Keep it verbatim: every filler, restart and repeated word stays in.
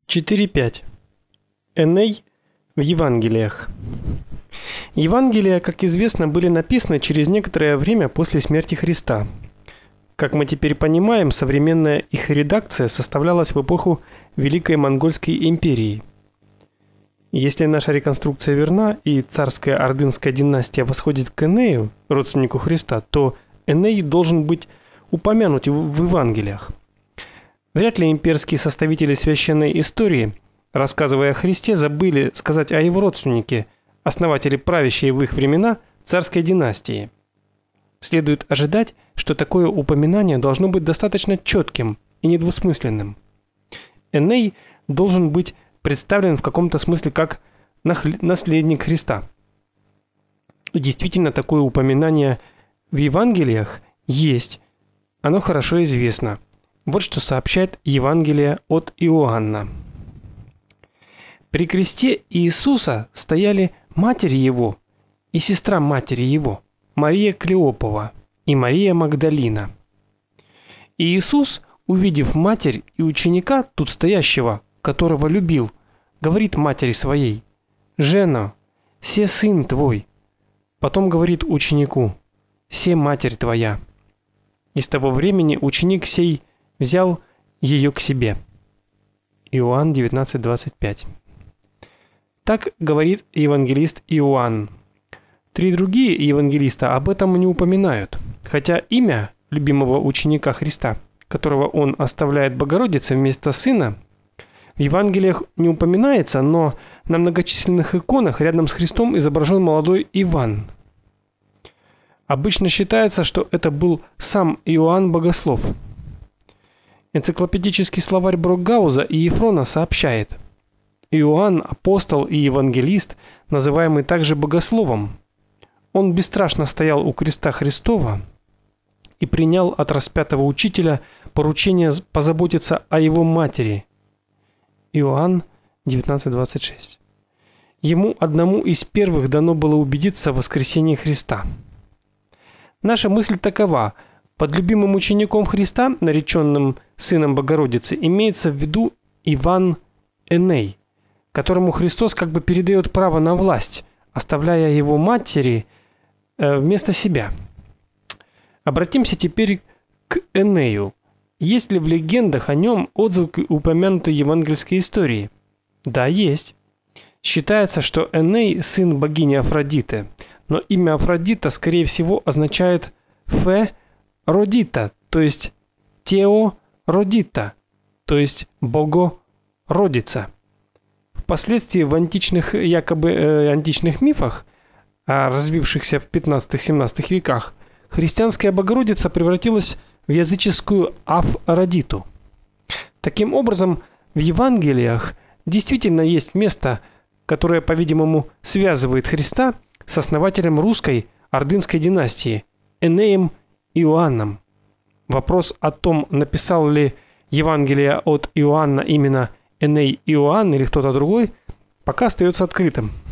четыре пять. Эней в Евангелиях. Евангелия, как известно, были написаны через некоторое время после смерти Христа. Как мы теперь понимаем, современная их редакция составлялась в эпоху Великой Монгольской империи. Если наша реконструкция верна и царская ордынская династия восходит к Энею, родственнику Христа, то Эней должен быть упомянут в Евангелиях. Вряд ли имперские составители священной истории, рассказывая о Христе, забыли сказать о его родственнике, основателе правящей в их времена царской династии. Следует ожидать, что такое упоминание должно быть достаточно четким и недвусмысленным. Эней должен быть представлен в каком-то смысле как наследник Христа. Действительно, такое упоминание в Евангелиях есть. Оно хорошо известно. Вот что сообщает Евангелие от Иоанна. При кресте Иисуса стояли матерь его и сестра матери его, Мария Клеопова и Мария Магдалина. И Иисус, увидев матерь и ученика тут стоящего, которого любил, говорит матери своей: «Жена, се сын твой». Потом говорит ученику: «Се матерь твоя». И с того времени ученик сей взял ее к себе. Иоанн девятнадцать двадцать пять. Так говорит евангелист Иоанн. Три другие евангелиста об этом не упоминают, хотя имя любимого ученика Христа, которого он оставляет Богородице вместо сына, в Евангелиях не упоминается, но на многочисленных иконах рядом с Христом изображен молодой Иван. Обычно считается, что это был сам Иоанн Богослов. Энциклопедический словарь Брокгауза и Ефрона сообщает: Иоанн, апостол и евангелист, называемый также богословом. Он бесстрашно стоял у креста Христова и принял от распятого учителя поручение позаботиться о его матери. Иоанн девятнадцать двадцать шесть. Ему одному из первых дано было убедиться в воскресении Христа. Наша мысль такова: под любимым учеником Христа, нареченным сыном Богородицы, имеется в виду Иван Эней, которому Христос как бы передает право на власть, оставляя его матери э, вместо себя. Обратимся теперь к Энею. Есть ли в легендах о нем отзвуки упомянутой евангельской истории? Да, есть. Считается, что Эней сын богини Афродиты, но имя Афродита, скорее всего, означает Фе Родита, то есть Тео Родита, то есть Богородица. Впоследствии в античных якобы э, античных мифах, а развившихся в пятнадцатом-семнадцатом веках, христианская Богородица превратилась в языческую Афродиту. Таким образом, в Евангелиях действительно есть место, которое, по-видимому, связывает Христа с основателем русской ордынской династии Энеем Иоанном. Вопрос о том, написал ли Евангелие от Иоанна именно Эней Иоанн или кто-то другой, пока остается открытым.